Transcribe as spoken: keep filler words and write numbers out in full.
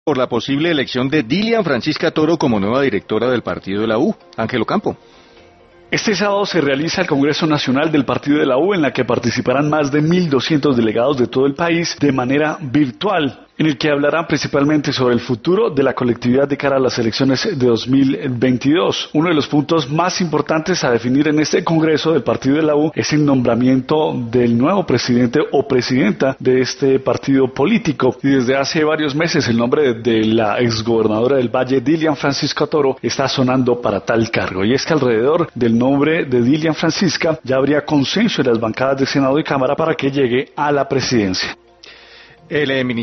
Por la posible elección de Dilian Francisca Toro como nueva directora del partido de la U. Ángel Ocampo. Este sábado se realiza el Congreso Nacional del Partido de la U, en la que participarán más de mil doscientos delegados de todo el país de manera virtual, en el que hablarán principalmente sobre el futuro de la colectividad de cara a las elecciones de dos mil veintidós. Uno de los puntos más importantes a definir en este Congreso del Partido de la U es el nombramiento del nuevo presidente o presidenta de este partido político. Y desde hace varios meses el nombre de la exgobernadora del Valle, Dilian Francisca Toro, está sonando para tal cargo. Y es que alrededor del nombre de Dilian Francisca ya habría consenso en las bancadas de Senado y Cámara para que llegue a la presidencia. El